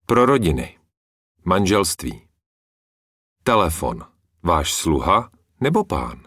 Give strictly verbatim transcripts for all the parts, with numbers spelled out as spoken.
Pro rodiny. Manželství. Telefon. Váš sluha nebo pán?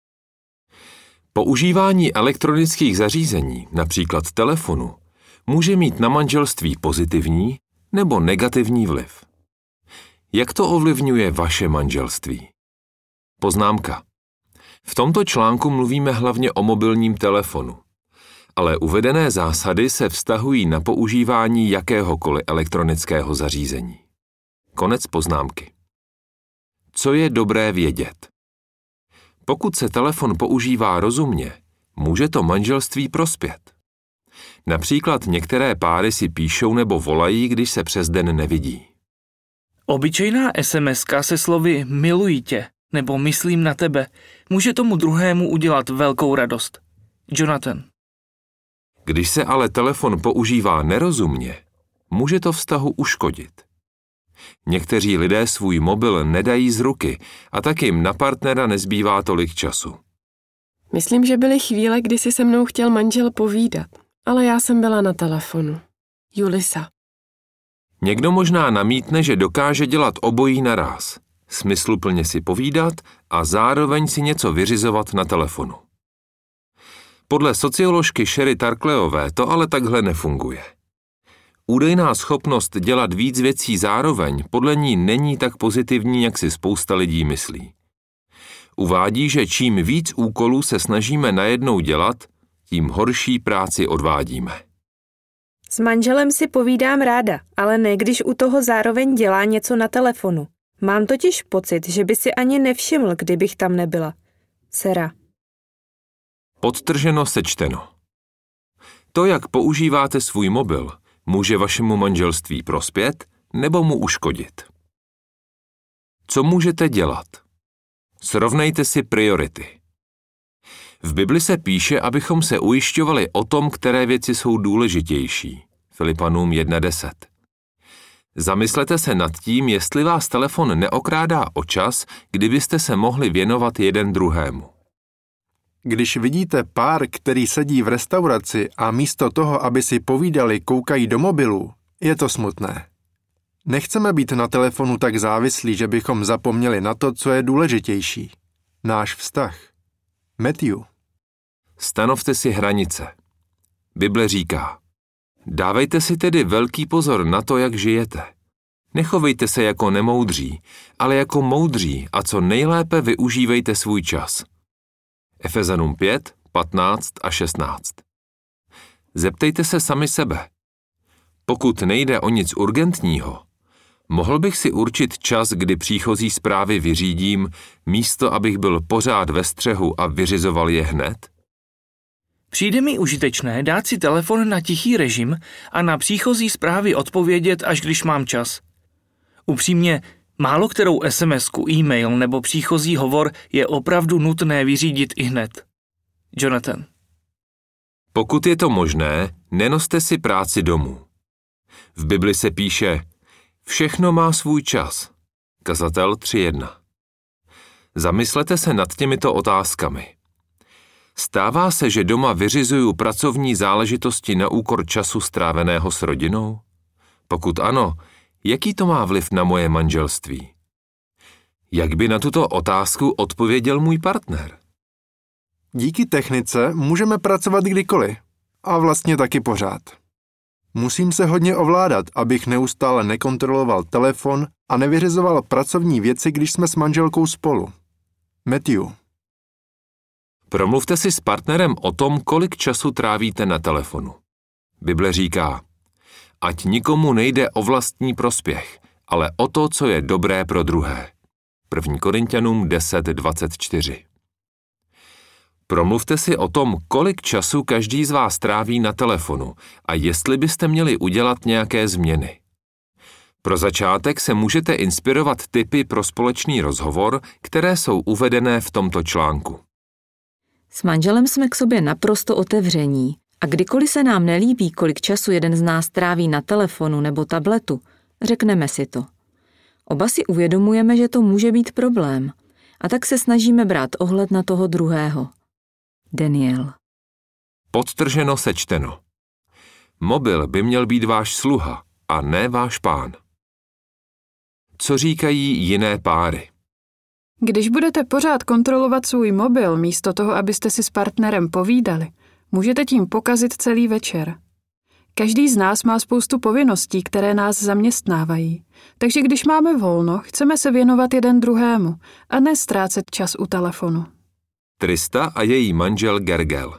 Používání elektronických zařízení, například telefonu, může mít na manželství pozitivní nebo negativní vliv. Jak to ovlivňuje vaše manželství? Poznámka. V tomto článku mluvíme hlavně o mobilním telefonu, ale uvedené zásady se vztahují na používání jakéhokoliv elektronického zařízení. Konec poznámky. Co je dobré vědět? Pokud se telefon používá rozumně, může to manželství prospět. Například některé páry si píšou nebo volají, když se přes den nevidí. Obyčejná es em eska se slovy miluji tě nebo myslím na tebe může tomu druhému udělat velkou radost. Jonathan. Když se ale telefon používá nerozumně, může to vztahu uškodit. Někteří lidé svůj mobil nedají z ruky a tak jim na partnera nezbývá tolik času. Myslím, že byly chvíle, kdy si se mnou chtěl manžel povídat, ale já jsem byla na telefonu. Julisa. Někdo možná namítne, že dokáže dělat obojí naráz. Smysluplně si povídat a zároveň si něco vyřizovat na telefonu. Podle socioložky Sherry Tarkleové to ale takhle nefunguje. Údajná schopnost dělat víc věcí zároveň podle ní není tak pozitivní, jak si spousta lidí myslí. Uvádí, že čím víc úkolů se snažíme najednou dělat, tím horší práci odvádíme. S manželem si povídám ráda, ale ne když u toho zároveň dělá něco na telefonu. Mám totiž pocit, že by si ani nevšiml, kdybych tam nebyla. Sera. Podtrženo sečteno. To, jak používáte svůj mobil, může vašemu manželství prospět nebo mu uškodit. Co můžete dělat? Srovnejte si priority. V Bibli se píše, abychom se ujišťovali o tom, které věci jsou důležitější. Filipanům jedna deset. Zamyslete se nad tím, jestli vás telefon neokrádá o čas, kdybyste se mohli věnovat jeden druhému. Když vidíte pár, který sedí v restauraci a místo toho, aby si povídali, koukají do mobilu, je to smutné. Nechceme být na telefonu tak závislí, že bychom zapomněli na to, co je důležitější. Náš vztah. Matthew. Stanovte si hranice. Bible říká, dávejte si tedy velký pozor na to, jak žijete. Nechovejte se jako nemoudří, ale jako moudří a co nejlépe využívejte svůj čas. Efezanům pět, patnáct a šestnáct. Zeptejte se sami sebe. Pokud nejde o nic urgentního, mohl bych si určit čas, kdy příchozí zprávy vyřídím, místo abych byl pořád ve střehu a vyřizoval je hned? Přijde mi užitečné dát si telefon na tichý režim a na příchozí zprávy odpovědět, až když mám čas. Upřímně, málo kterou es em esku, e-mail nebo příchozí hovor je opravdu nutné vyřídit ihned. Jonathan. Pokud je to možné, nenoste si práci domů. V Bibli se píše, všechno má svůj čas. Kazatel tři jedna. Zamyslete se nad těmito otázkami. Stává se, že doma vyřizuju pracovní záležitosti na úkor času stráveného s rodinou? Pokud ano, jaký to má vliv na moje manželství? Jak by na tuto otázku odpověděl můj partner? Díky technice můžeme pracovat kdykoliv. A vlastně taky pořád. Musím se hodně ovládat, abych neustále nekontroloval telefon a nevyřizoval pracovní věci, když jsme s manželkou spolu. Matthew. Promluvte si s partnerem o tom, kolik času trávíte na telefonu. Bible říká, ať nikomu nejde o vlastní prospěch, ale o to, co je dobré pro druhé. první Korinťanům deset dvacet čtyři. Promluvte si o tom, kolik času každý z vás tráví na telefonu a jestli byste měli udělat nějaké změny. Pro začátek se můžete inspirovat tipy pro společný rozhovor, které jsou uvedené v tomto článku. S manželem jsme k sobě naprosto otevření a kdykoliv se nám nelíbí, kolik času jeden z nás tráví na telefonu nebo tabletu, řekneme si to. Oba si uvědomujeme, že to může být problém a tak se snažíme brát ohled na toho druhého. Daniel. Podtrženo sečteno. Mobil by měl být váš sluha a ne váš pán. Co říkají jiné páry? Když budete pořád kontrolovat svůj mobil místo toho, abyste si s partnerem povídali, můžete tím pokazit celý večer. Každý z nás má spoustu povinností, které nás zaměstnávají. Takže když máme volno, chceme se věnovat jeden druhému a ne ztrácet čas u telefonu. Trista a její manžel Gergel.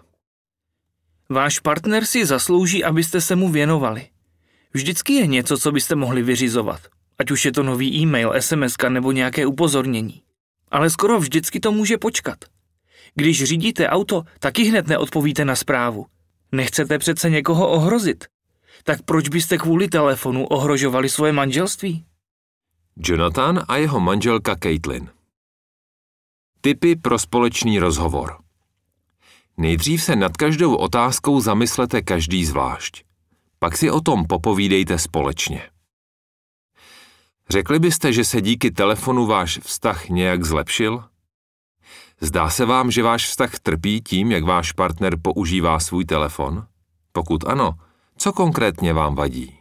Váš partner si zaslouží, abyste se mu věnovali. Vždycky je něco, co byste mohli vyřizovat. Ať už je to nový e-mail, es em eska nebo nějaké upozornění. Ale skoro vždycky to může počkat. Když řídíte auto, taky hned neodpovíte na zprávu. Nechcete přece někoho ohrozit. Tak proč byste kvůli telefonu ohrožovali svoje manželství? Jonathan a jeho manželka Caitlin. Tipy pro společný rozhovor. Nejdřív se nad každou otázkou zamyslete každý zvlášť. Pak si o tom popovídejte společně. Řekli byste, že se díky telefonu váš vztah nějak zlepšil? Zdá se vám, že váš vztah trpí tím, jak váš partner používá svůj telefon? Pokud ano, co konkrétně vám vadí?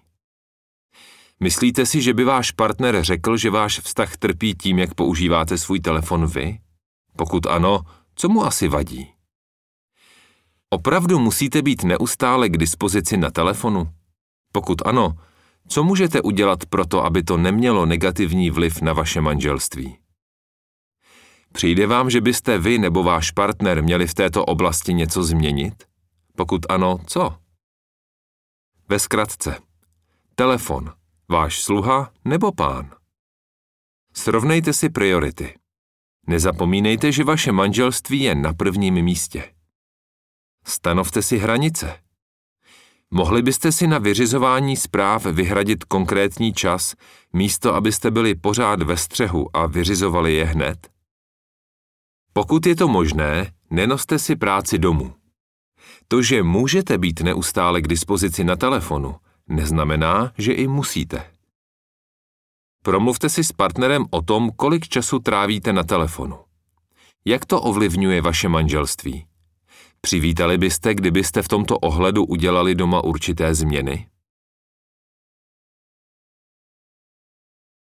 Myslíte si, že by váš partner řekl, že váš vztah trpí tím, jak používáte svůj telefon vy? Pokud ano, co mu asi vadí? Opravdu musíte být neustále k dispozici na telefonu? Pokud ano, co můžete udělat pro to, aby to nemělo negativní vliv na vaše manželství? Přijde vám, že byste vy nebo váš partner měli v této oblasti něco změnit? Pokud ano, co? Ve zkratce. Telefon, váš sluha nebo pán? Srovnejte si priority. Nezapomínejte, že vaše manželství je na prvním místě. Stanovte si hranice. Mohli byste si na vyřizování zpráv vyhradit konkrétní čas, místo abyste byli pořád ve střehu a vyřizovali je hned? Pokud je to možné, nenoste si práci domů. To, že můžete být neustále k dispozici na telefonu, neznamená, že i musíte. Promluvte si s partnerem o tom, kolik času trávíte na telefonu. Jak to ovlivňuje vaše manželství? Přivítali byste, kdybyste v tomto ohledu udělali doma určité změny?